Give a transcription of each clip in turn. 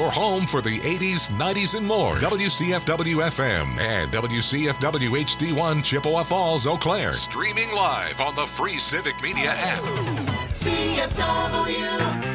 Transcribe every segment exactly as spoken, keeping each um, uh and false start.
your home for the eighties, nineties, and more. W C F W F M and W C F W H D one Chippewa Falls, Eau Claire. Streaming live on the free Civic Media app. C F W.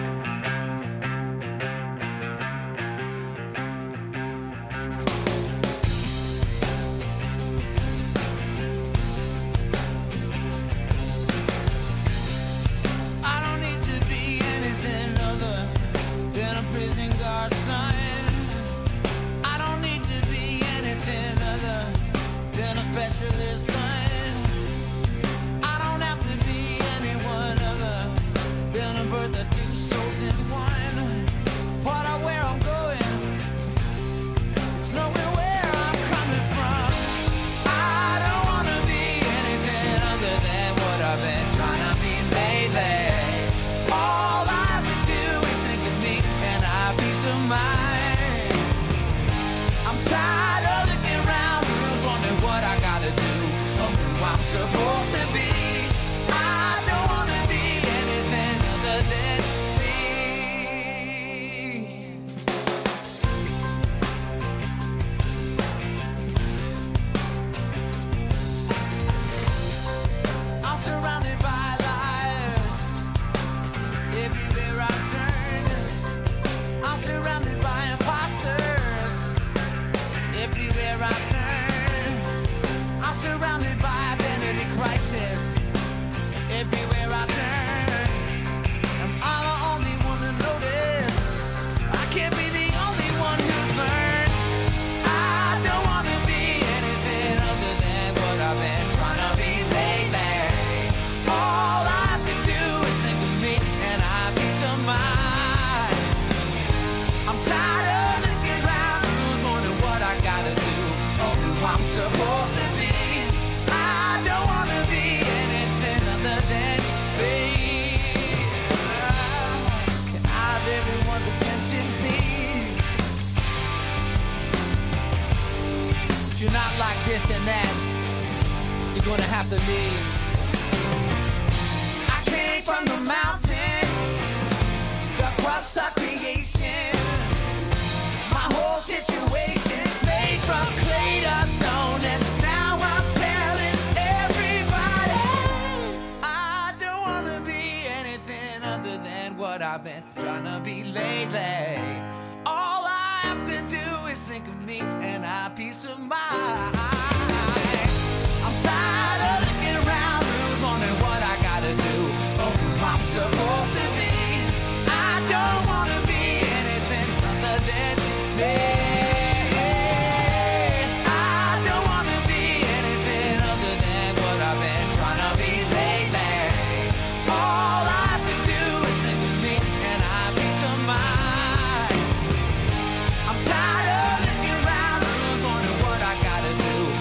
I'm tired of looking around, wondering what I gotta do.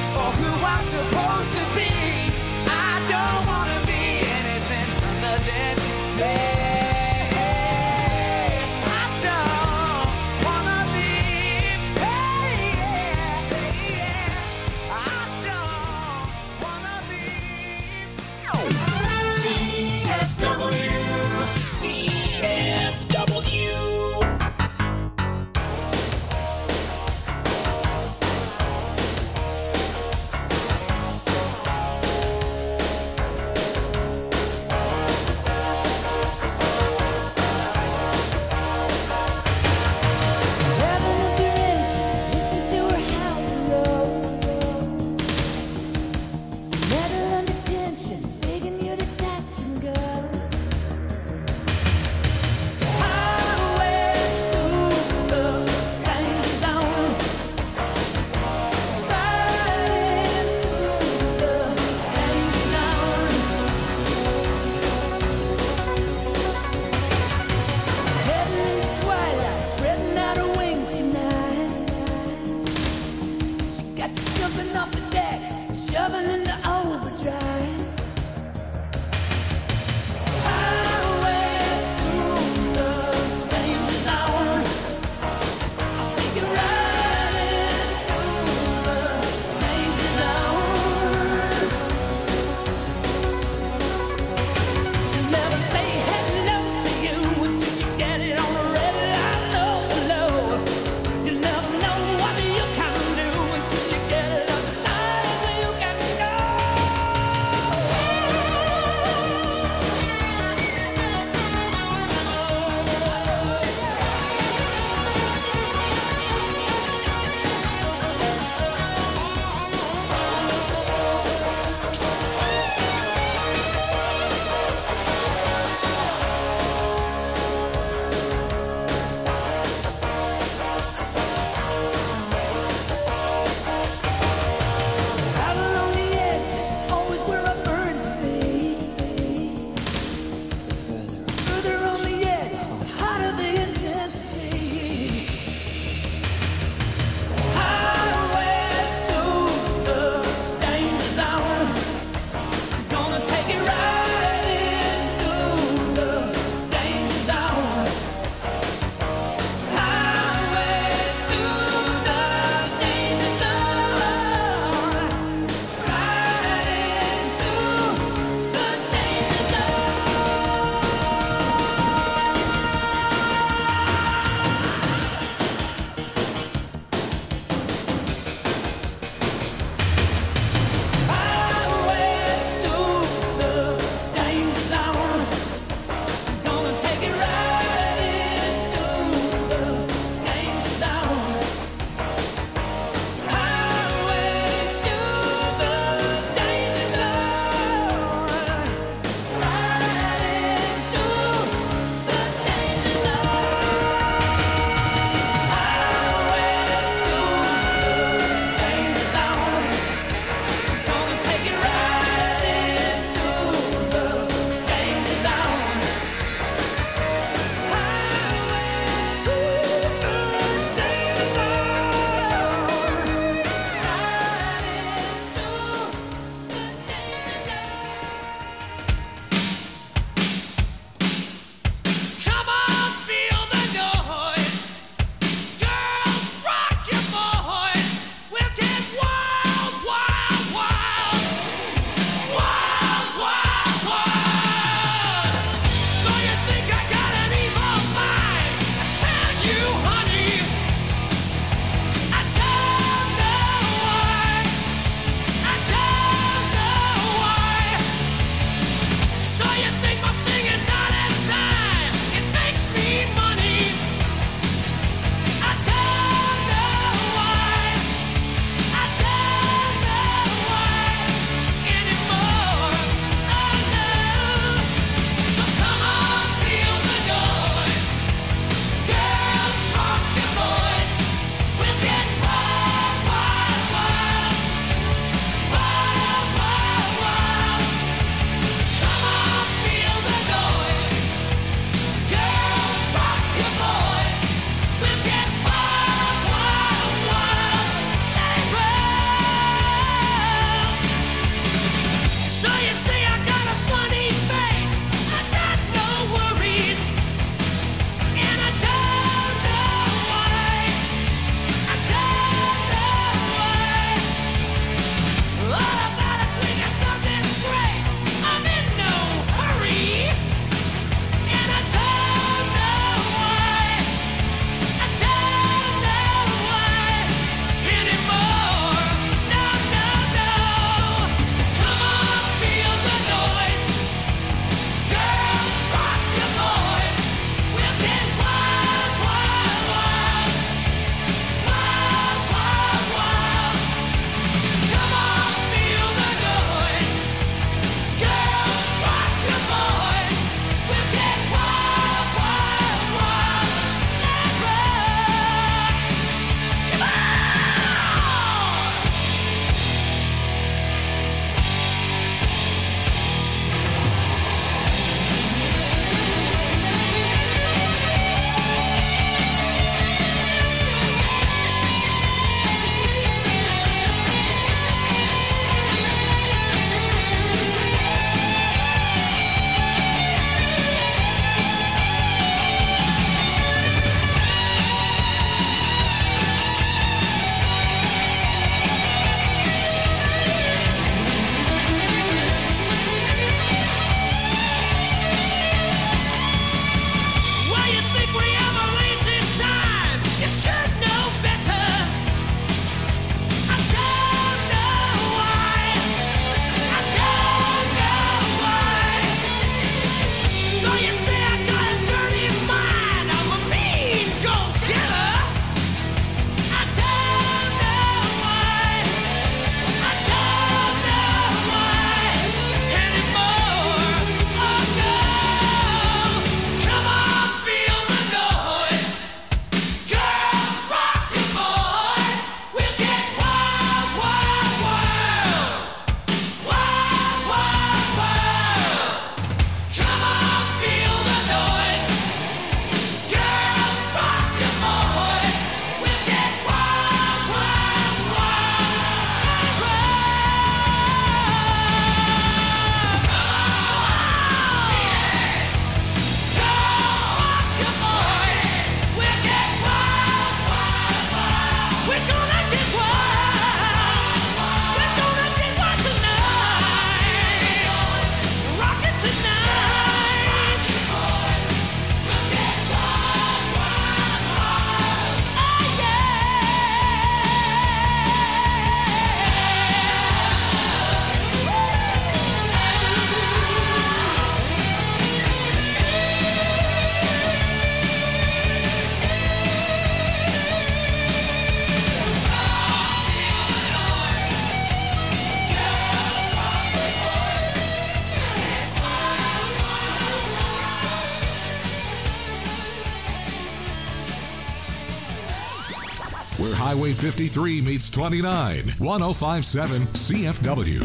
where Highway fifty-three meets twenty-nine. one oh five point seven C F W.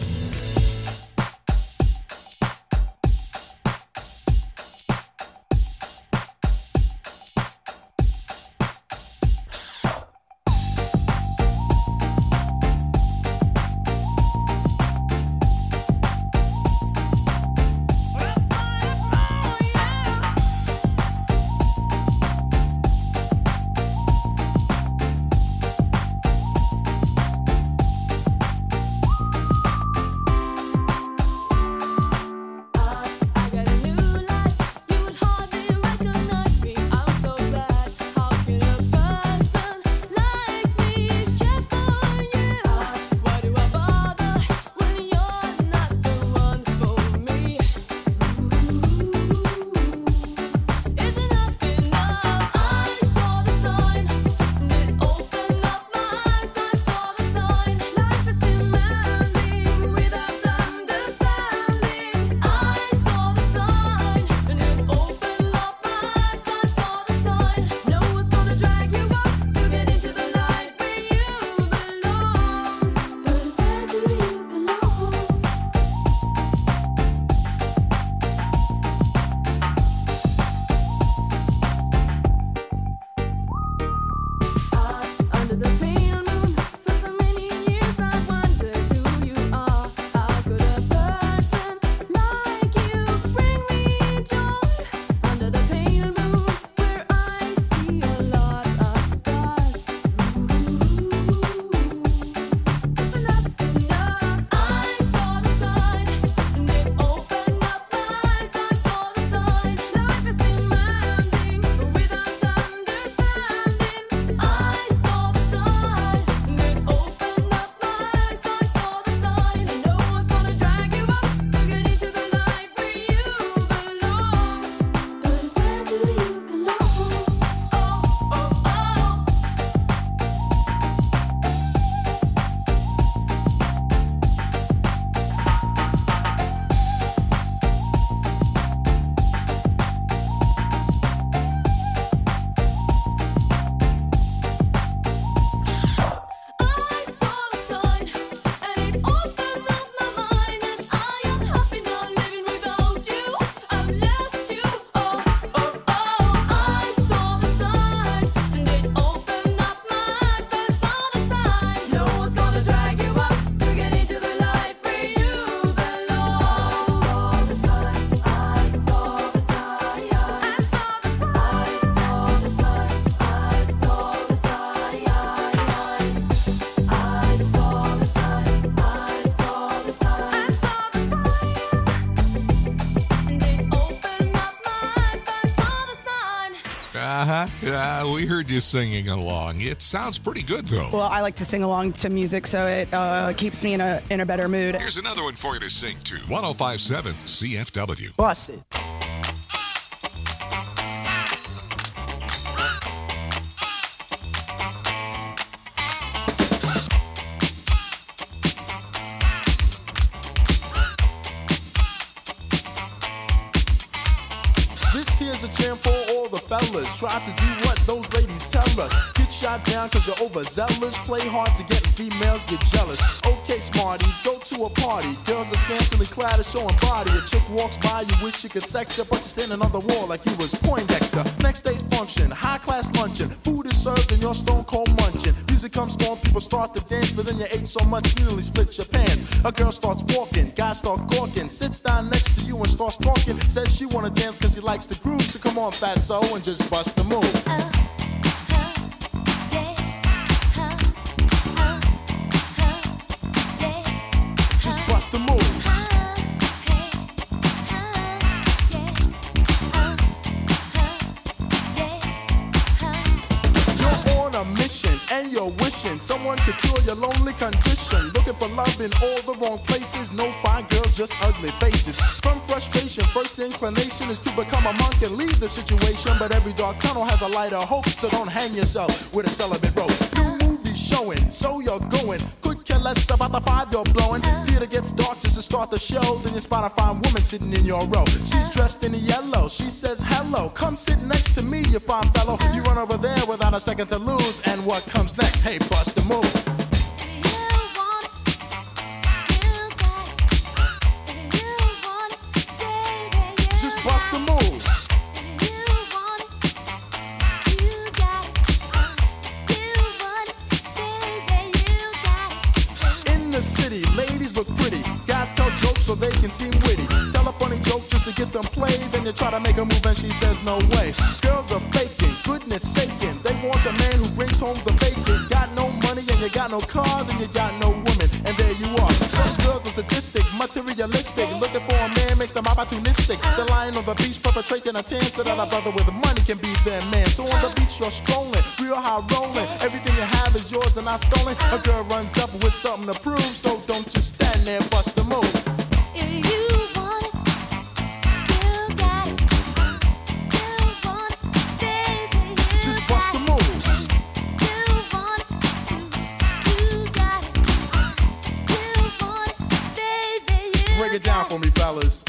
Uh-huh. Uh, we heard you singing along. It sounds pretty good, though. Well, I like to sing along to music, so it uh, keeps me in a in a better mood. Here's another one for you to sing to. one oh five point seven C F W. Bust it. This here's a jam for all the fellas. Try to do what those ladies tell us. Get shot down cause you're overzealous. Play hard to get females get jealous. Okay, smarty, go to a party. Girls are scantily clad, showing body. A chick walks by, you wish you could sex her, but you're standing on the wall like you was Poindexter. Next day's function, high class luncheon. Food is served and you're stone cold munching. Music comes on, people start to dance, but then you ate so much you nearly split your pants. A girl starts walking, guys start gawking, sits down next to you and starts talking. Says she wanna dance cause she likes the groove, so come on, fatso, and just bust the move. Uh. Just bust the move. You're on a mission and you're wishing someone could cure your lonely condition. Looking for love in all the wrong places. No fine girls, just ugly faces. From frustration, first inclination is to become a monk and leave the situation. But every dark tunnel has a light of hope, so don't hang yourself with a celibate rope. New movies showing, so you're going. Good less about the five you're blowing. Theater gets dark just to start the show. Then you spot a fine woman sitting in your row. She's dressed in yellow. She says, hello, come sit next to me, you fine fellow. You run over there without a second to lose. And what comes next? Hey, bust the move. Just bust the move. City, ladies look pretty. Guys tell jokes so they can seem witty. Tell a funny joke just to get some play. Then you try to make a move and she says no way. Girls are faking, goodness saking. They want a man who brings home the bacon. Got no money and you got no car, then you got no woman. And there you are. Some girls are sadistic, materialistic. Looking for a man makes them opportunistic. They're lying on the beach perpetrating a tan so that a brother with money can be their man. So on the beach you're strolling, real high rolling. Everything you have is yours and not stolen. A girl runs up with something to prove. So don't just stand there, bust the move. If you want it, you got it. You want it, baby, you just bust the move. You want it, you, you got it. You want it, baby, you break it down for me, fellas.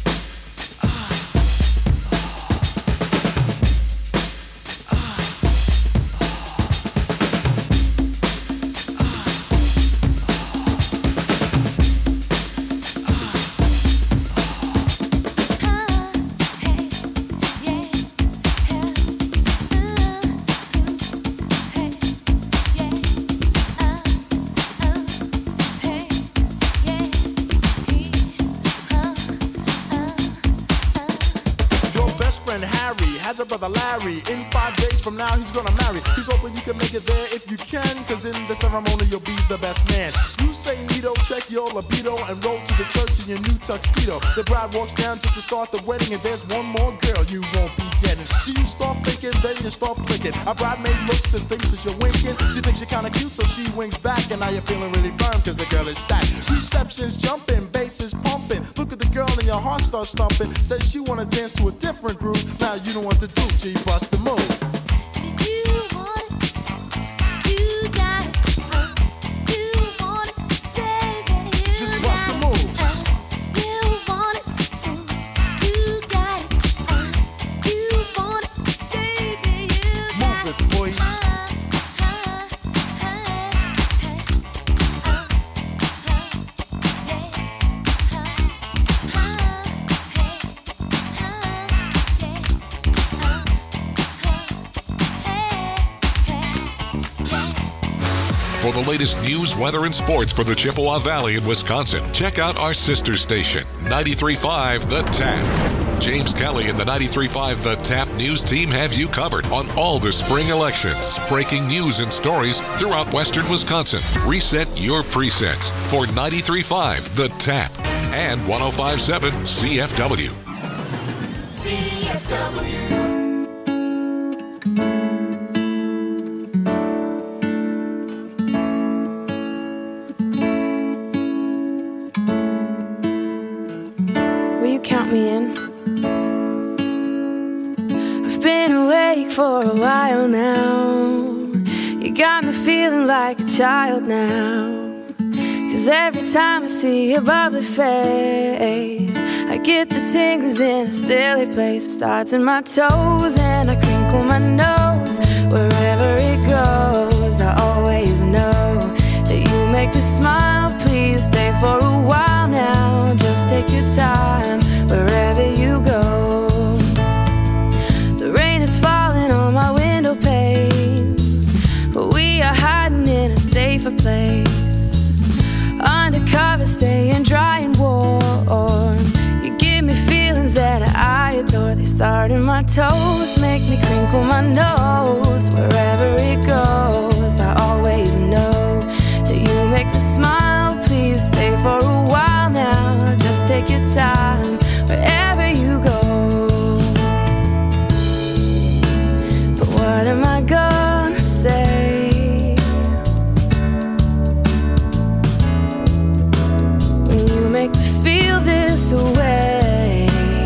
Has a brother Larry. In five days from now he's gonna marry. He's hoping you can make it there if you can, cause in the ceremony you'll be the best man. You say neato, check your libido, and roll to the church in your new tuxedo. The bride walks down just to start the wedding, and there's one more girl you won't be getting. So you start thinking, then you start blinking. A bridemaid looks and thinks that you're winking. She thinks you're kinda cute, so she winks back, and now you're feeling really firm cause the girl is stacked. Reception's jumping, bass is pumping. Look at the girl and your heart starts thumping. Says she wanna dance to a different groove. Now you don't want to do, G, bust the move. You want it, you got it. You want it, baby, you just got bust the move. It. You want it, you got it. You want it, baby, you got it. Move it, boy. For the latest news, weather, and sports for the Chippewa Valley in Wisconsin, check out our sister station, ninety-three point five The Tap. James Kelly and the ninety-three point five The Tap news team have you covered on all the spring elections, breaking news and stories throughout western Wisconsin. Reset your presets for ninety-three point five The Tap and one oh five point seven C F W. C F W. Count me in. I've been awake for a while now. You got me feeling like a child now. Cause every time I see your bubbly face, I get the tingles in a silly place. It starts in my toes and I crinkle my nose. Wherever it goes, I always know that you make me smile. Please stay for a while now. Just take your time wherever you go. The rain is falling on my window pane, but we are hiding in a safer place. Undercover, staying dry and warm. You give me feelings that I adore. They start in my toes, make me crinkle my nose. Wherever it goes, I always know that you make me smile. Please stay for a while now. Just take your time wherever you go. But what am I gonna say when you make me feel this way?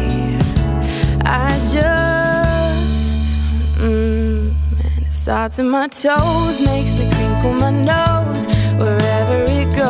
I just mm, and it starts in my toes, makes me crinkle my nose. Wherever it goes,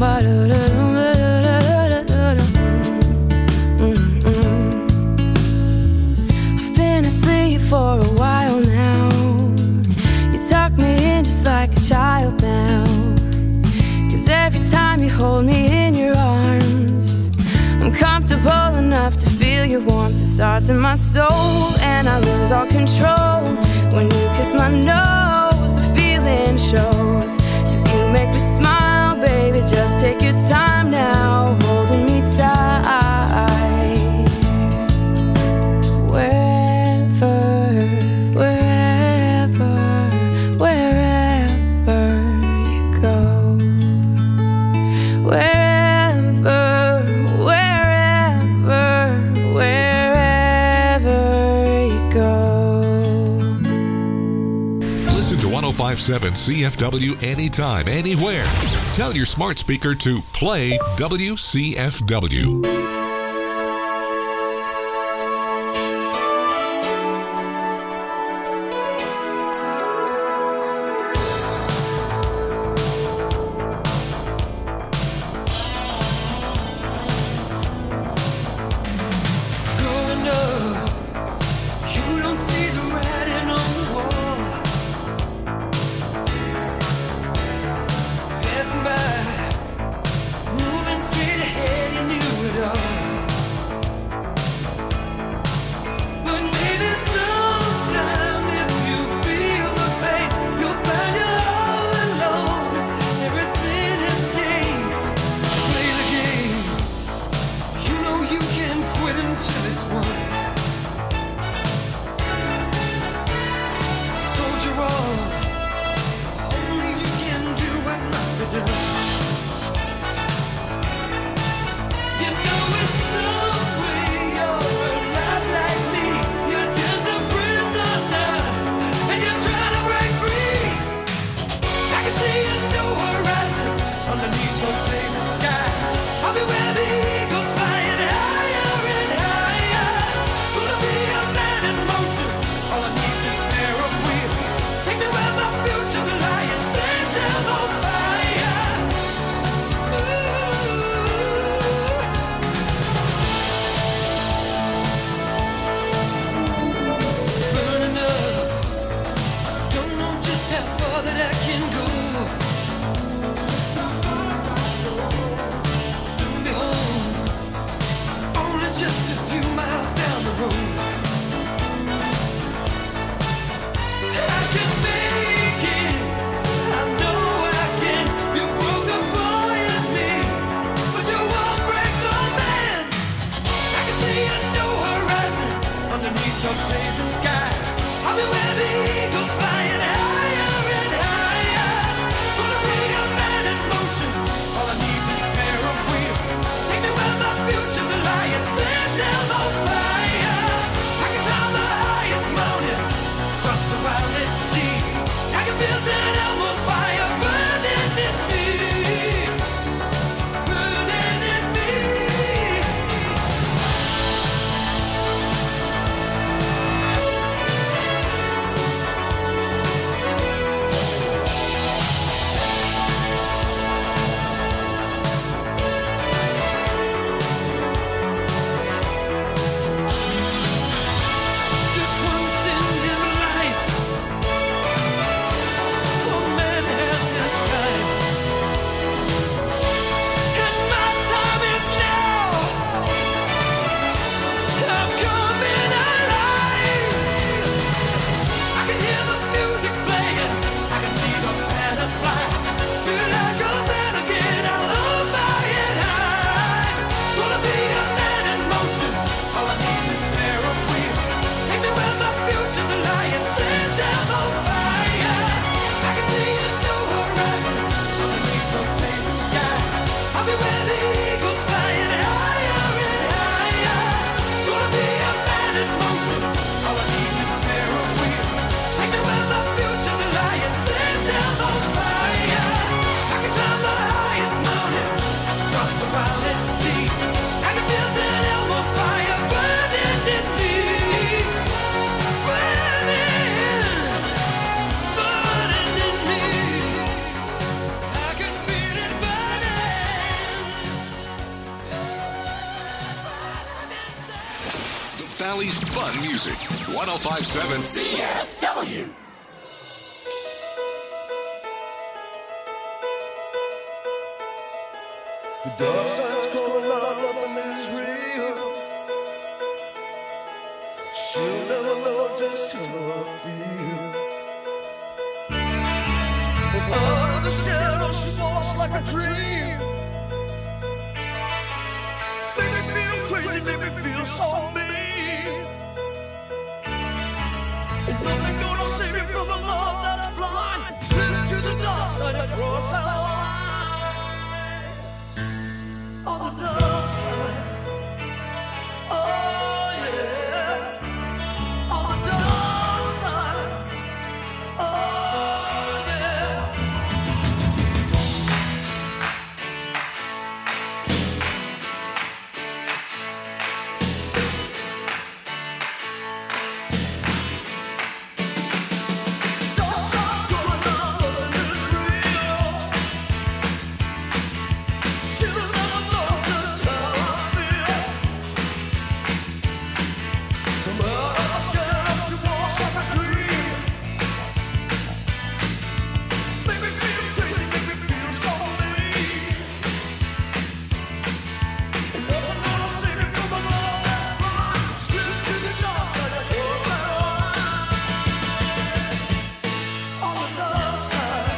I've been asleep for a while now. You tuck me in just like a child now. 'Cause every time you hold me in your arms, I'm comfortable enough to feel your warmth. It starts in my soul and I lose all control. When you kiss my nose, the feeling shows. 'Cause you make me smile, baby, just take your time now, holding me tight. Wherever, wherever, wherever you go. Wherever, wherever, wherever you go. Listen to one oh five point seven C F W anytime, anywhere. Tell your smart speaker to play W C F W. Growing up, you don't see the writing on the wall. Passing by, moving straight ahead, you knew it all. Valley's fun music. one oh five point seven C F W. The dark side's calling out, nothing is real. She'll never know just how I feel. From out of the shadows, she walks like a dream. Make me feel crazy, make me feel so mean. Ain't nothing gonna save me from the love that's blind. Slip to the dark side and cross that line. On the dark side, oh yeah. On the dark side, oh yeah. Dark side's going on, nothing is real. She'll never know just how I feel. Come out of the shadows, she walks like a dream. Make me feel crazy, make me feel so mean. And nothing gonna save me from the love that's blind. Slip to the dark side and cross that line. On the dark side,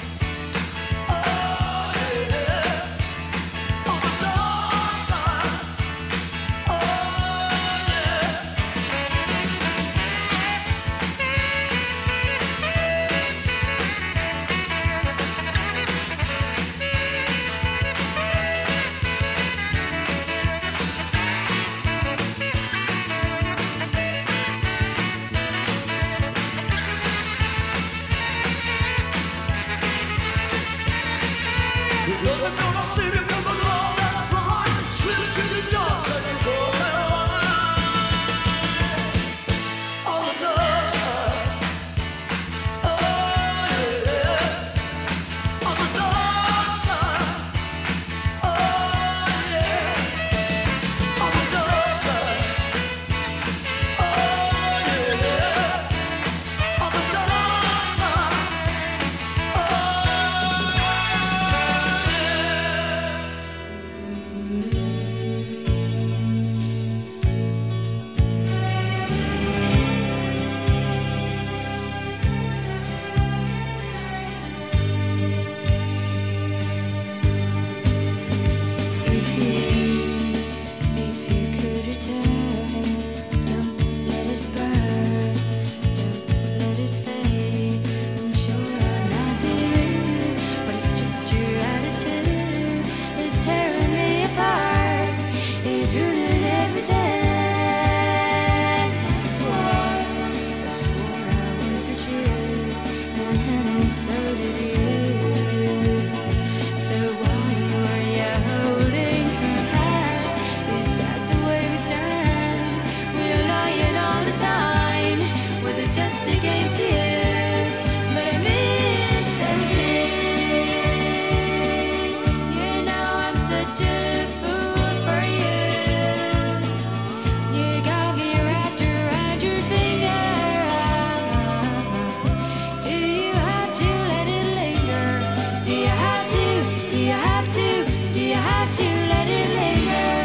oh yeah. On the dark side, oh yeah. Nothing gonna save me from the love that's blind. Slip to the dark side and cross that line. On the dark side, oh yeah. On the dark side, oh yeah. On the dark side, oh yeah. On the dark side, oh If you, if you could return, don't let it burn, don't let it fade. I'm sure I'm not being rude, but it's just your attitude. It's tearing me apart, it's ruining every day. I swore, I swore I would be true, and honey, so did you. So why were you holding her hand? Is that the way we stand? We're lying all the time. Was it just a game to you? But I mean so deep. You know I'm such a fool for you. You got me wrapped around your finger. Do you have to let it linger? Do you have to? Do you have to? Do you have to let it linger?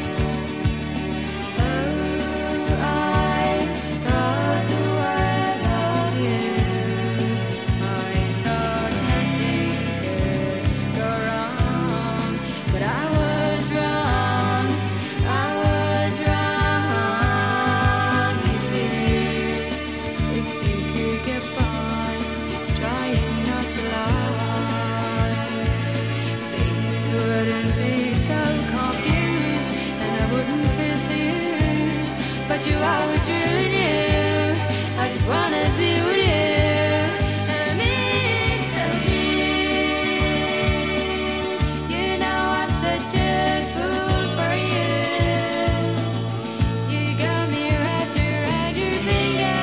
Oh, I thought the world of you. I thought nothing could go wrong, but I was wrong. I was wrong. If you, if you could get by, trying not to lie, things wouldn't be so confused, and I wouldn't feel so used. But you always really knew I just wanna be with you, and I mean so deep. You know I'm such a fool for you. You got me wrapped around your finger.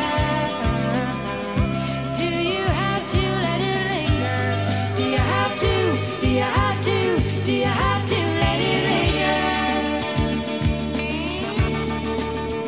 Do you have to let it linger? Do you have to? Do you have to? Do you have to let it linger?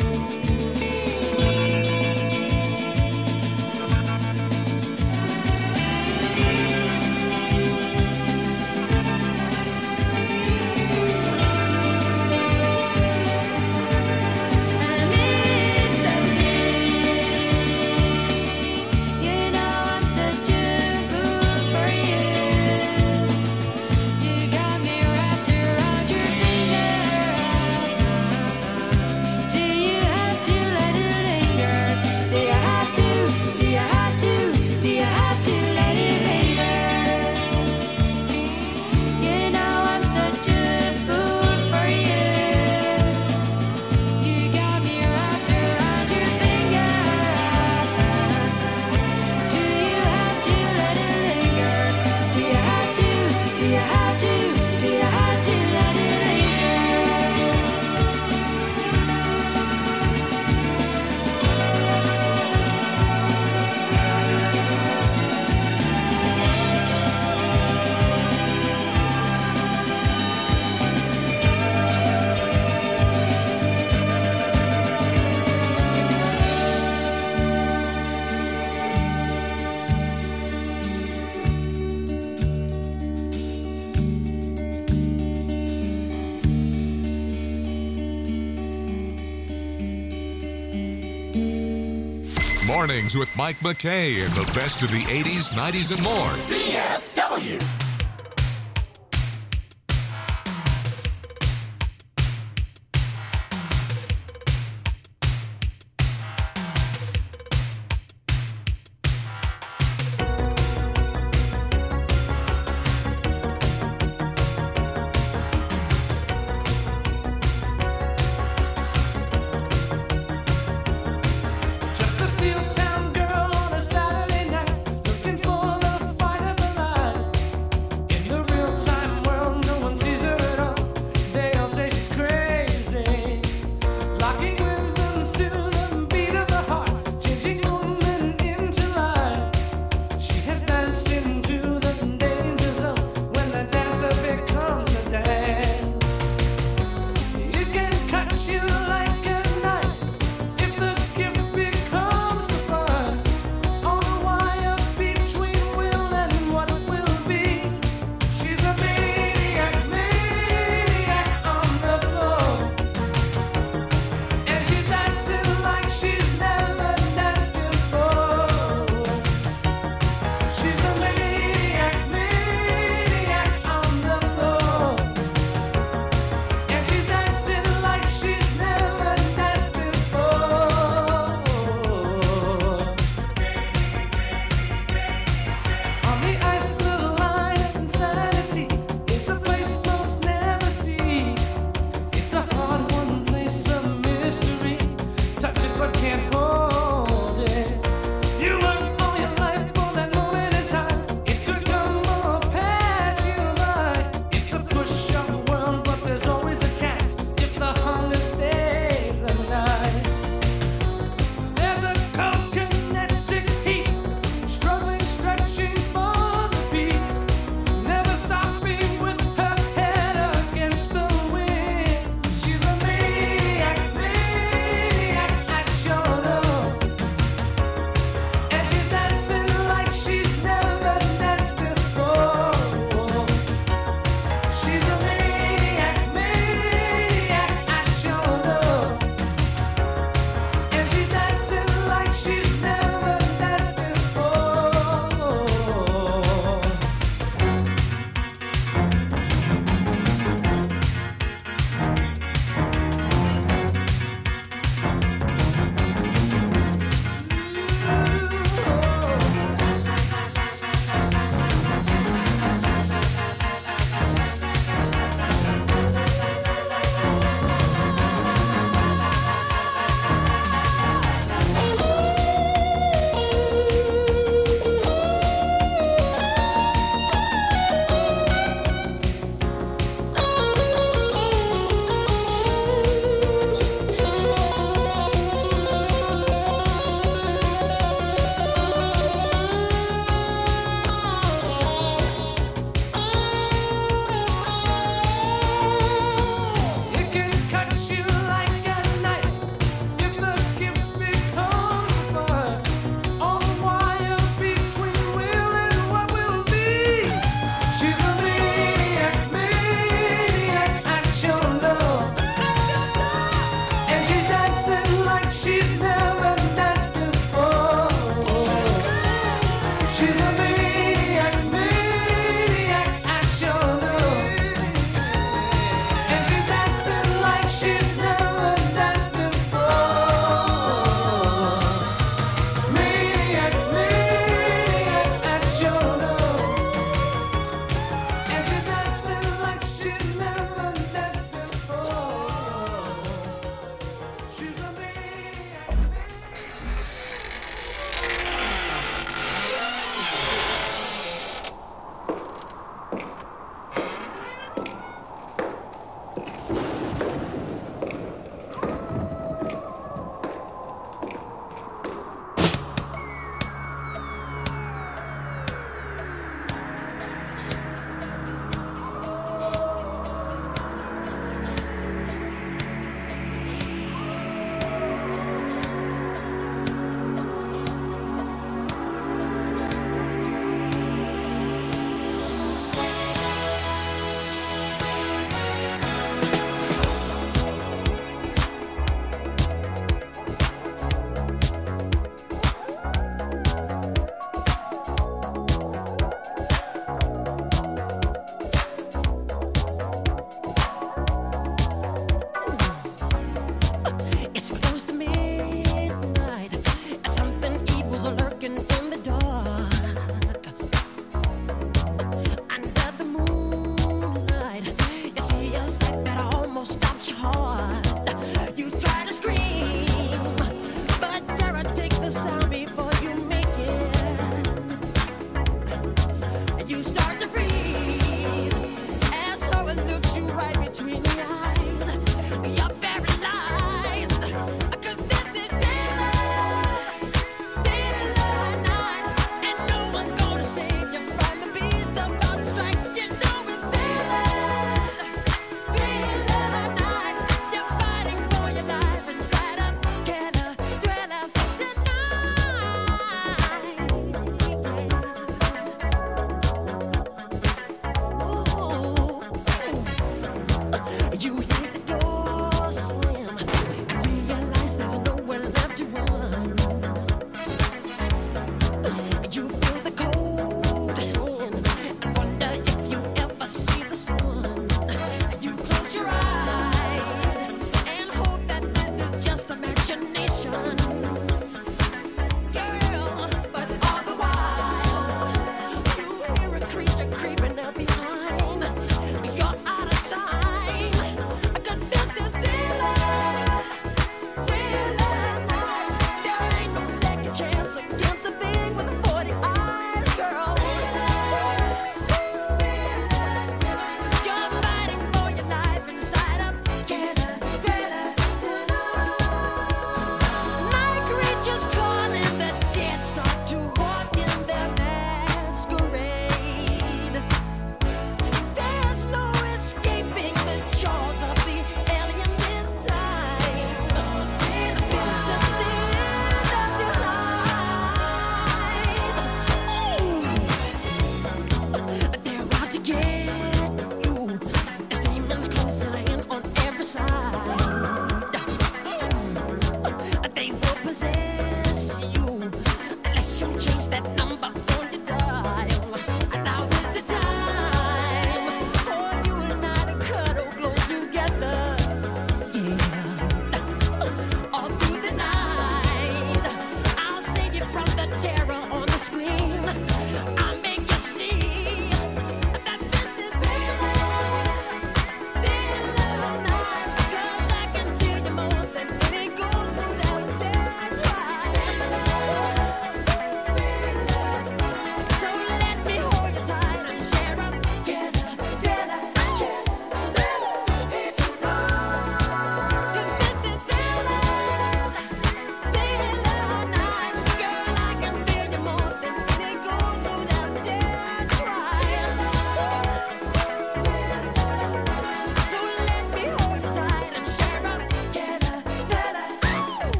Mornings with Mike McKay and the best of the eighties, nineties, and more. C F W. Just a steel town girl on a Saturday night, looking for the fight of her life.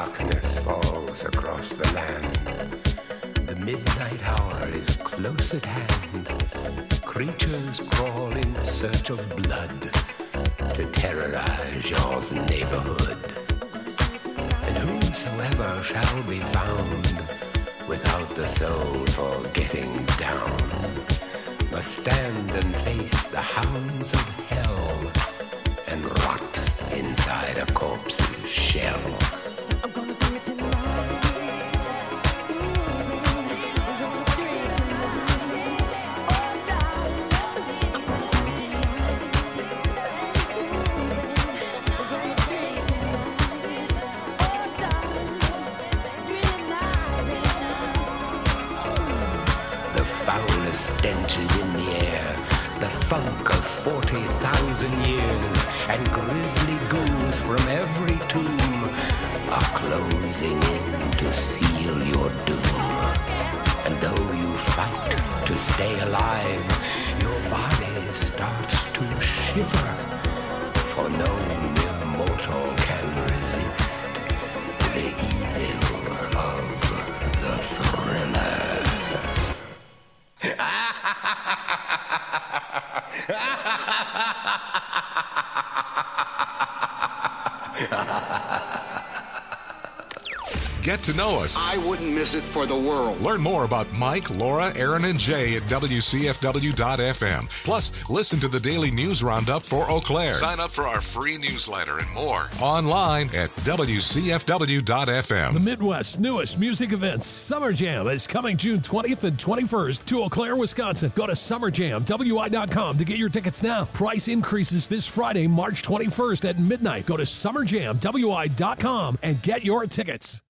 darkness falls across the land. The midnight hour is close at hand. Creatures crawl in search of blood to terrorize y'all's neighborhood. And whosoever shall be found without the soul for getting down must stand and face the hounds of hell and rot inside a corpse's shell. I'm gonna do it tonight. I'm gonna do it tonight. Oh, darling, I'm gonna do it tonight. I'm gonna do it tonight. Oh, darling, do it tonight. The foulest stench is in the air, the funk of forty thousand years, and grisly ghouls from every tomb are closing in to seal your doom. And though you fight to stay alive, your body starts to shiver, for no mere mortal can resist the evil of the thriller. Get to know us. I wouldn't miss it for the world. Learn more about Mike, Laura, Aaron, and Jay at W C F W dot F M. Plus, listen to the daily news roundup for Eau Claire. Sign up for our free newsletter and more online at W C F W dot F M. The Midwest's newest music event, Summer Jam, is coming June twentieth and twenty-first to Eau Claire, Wisconsin. Go to summer jam W I dot com to get your tickets now. Price increases this Friday, March twenty-first at midnight. Go to summer jam W I dot com and get your tickets.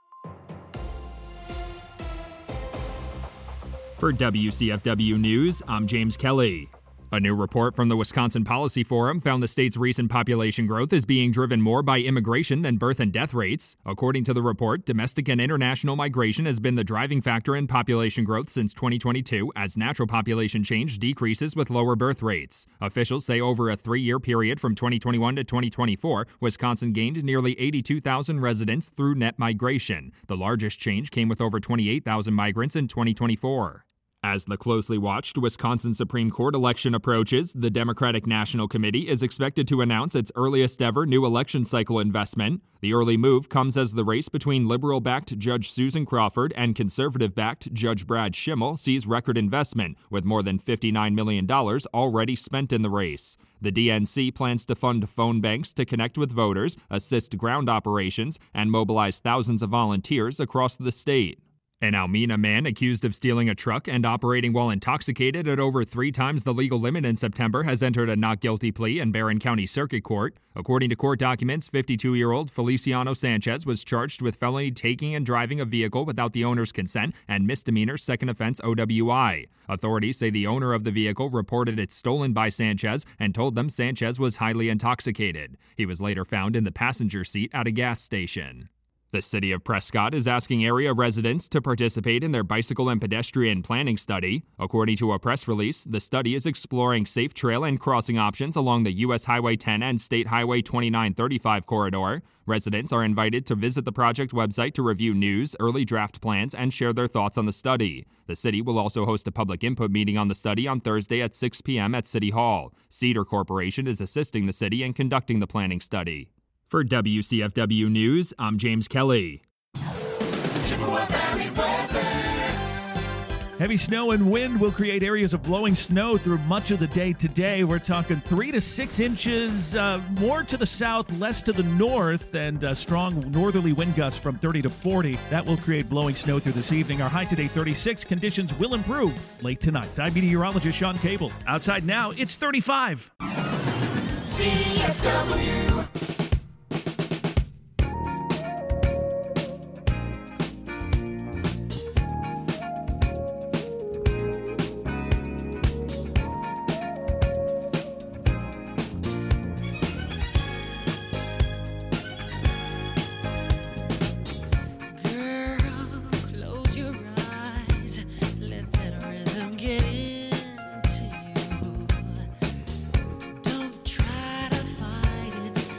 For W C F W News, I'm James Kelly. A new report from the Wisconsin Policy Forum found the state's recent population growth is being driven more by immigration than birth and death rates. According to the report, domestic and international migration has been the driving factor in population growth since twenty twenty-two, as natural population change decreases with lower birth rates. Officials say over a three-year period from twenty twenty-one to twenty twenty-four, Wisconsin gained nearly eighty-two thousand residents through net migration. The largest change came with over twenty-eight thousand migrants in twenty twenty-four. As the closely watched Wisconsin Supreme Court election approaches, the Democratic National Committee is expected to announce its earliest ever new election cycle investment. The early move comes as the race between liberal-backed Judge Susan Crawford and conservative-backed Judge Brad Schimmel sees record investment, with more than fifty-nine million dollars already spent in the race. The D N C plans to fund phone banks to connect with voters, assist ground operations, and mobilize thousands of volunteers across the state. An Almena man accused of stealing a truck and operating while intoxicated at over three times the legal limit in September has entered a not guilty plea in Barron County Circuit Court. According to court documents, fifty-two-year-old Feliciano Sanchez was charged with felony taking and driving a vehicle without the owner's consent and misdemeanor second offense O W I. Authorities say the owner of the vehicle reported it stolen by Sanchez and told them Sanchez was highly intoxicated. He was later found in the passenger seat at a gas station. The city of Prescott is asking area residents to participate in their bicycle and pedestrian planning study. According to a press release, the study is exploring safe trail and crossing options along the U S Highway ten and State Highway twenty-nine thirty-five corridor. Residents are invited to visit the project website to review news, early draft plans, and share their thoughts on the study. The city will also host a public input meeting on the study on Thursday at six p.m. at City Hall. Cedar Corporation is assisting the city in conducting the planning study. For W C F W News, I'm James Kelly. Chippewa Valley weather. Heavy snow and wind will create areas of blowing snow through much of the day today. We're talking three to six inches, uh, more to the south, less to the north, and uh, strong northerly wind gusts from thirty to forty. That will create blowing snow through this evening. Our high today, thirty-six. Conditions will improve late tonight. I'm meteorologist Sean Cable. Outside now, it's thirty-five. C F W. Don't try to fight it.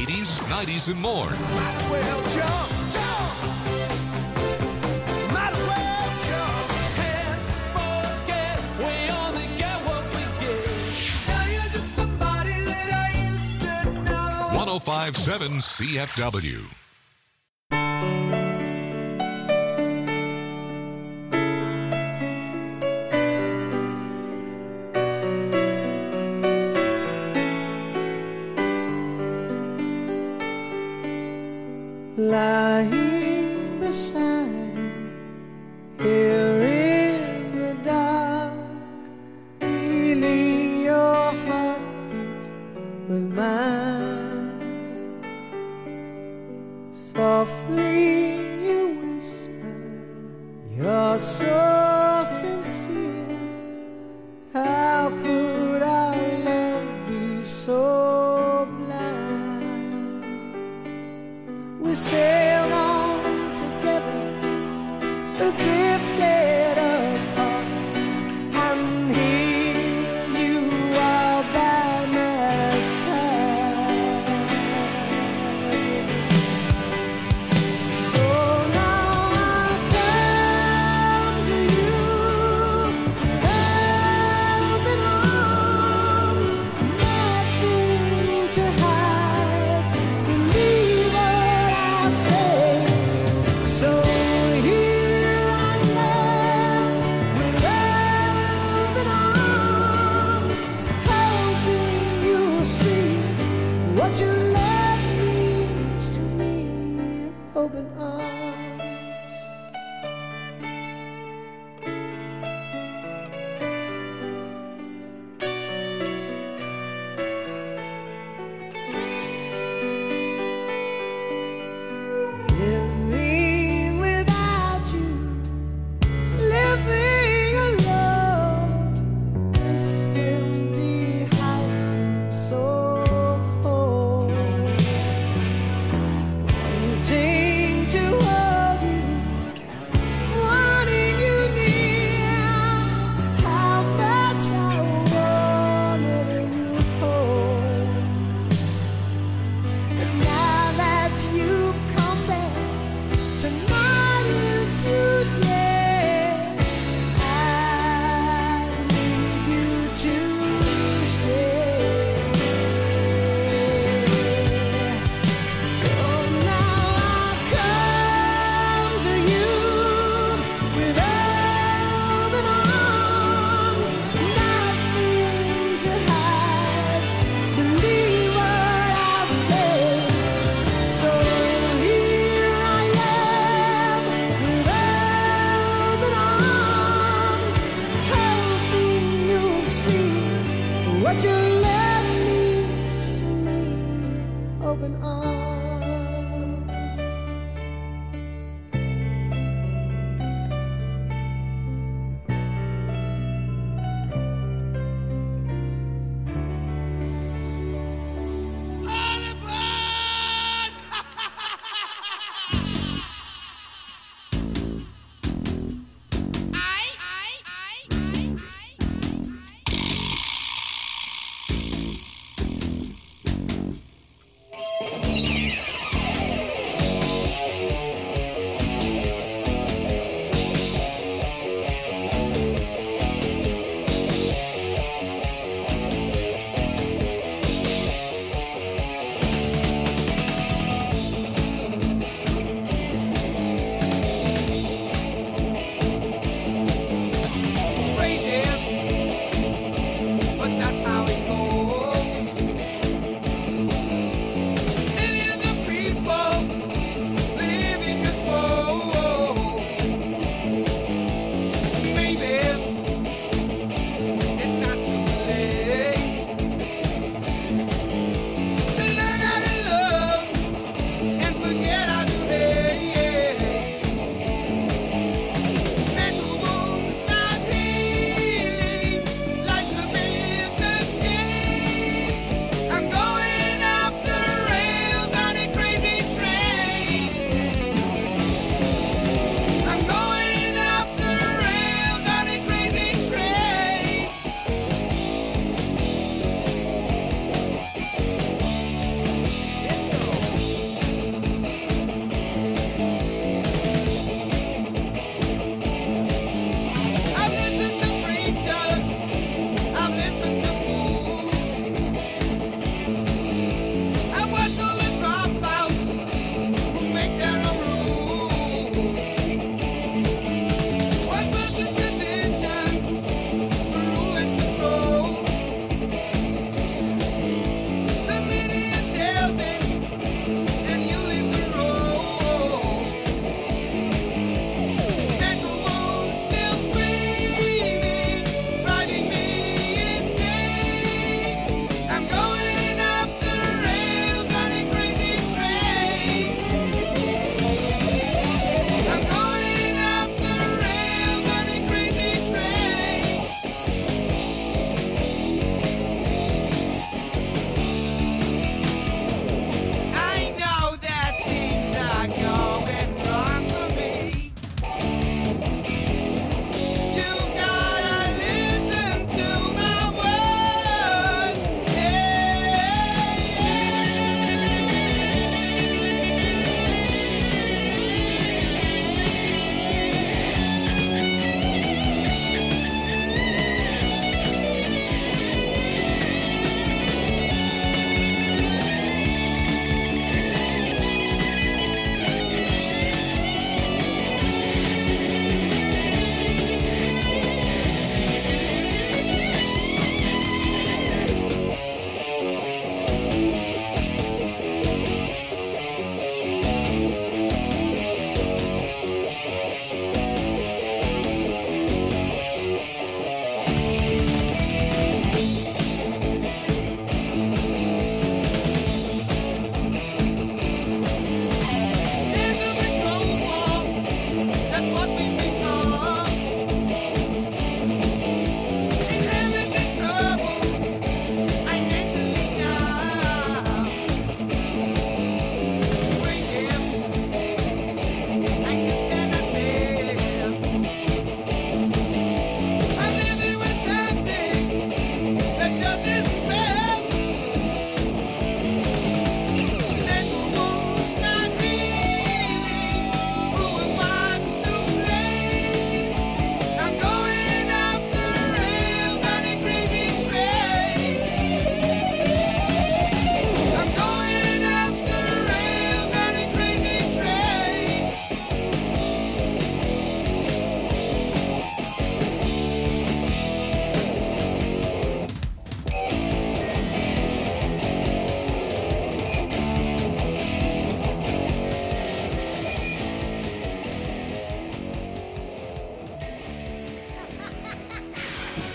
eighties, nineties, and more. Might as well jump, jump. Might as well jump. Can't forget we only get what we get. Now you're just somebody that I used to know. one oh five point seven C F W. Lying beside you, here in the dark, feeling your heartbeat with mine. Softly you whisper, you're so sincere. How could our love be so blind? We sailed on together, drifted apart, and here you are by my side. So now I come to you, open arms, nothing to hide. Believe what I say.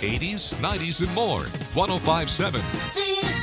eighties, nineties, and more. ten fifty-seven See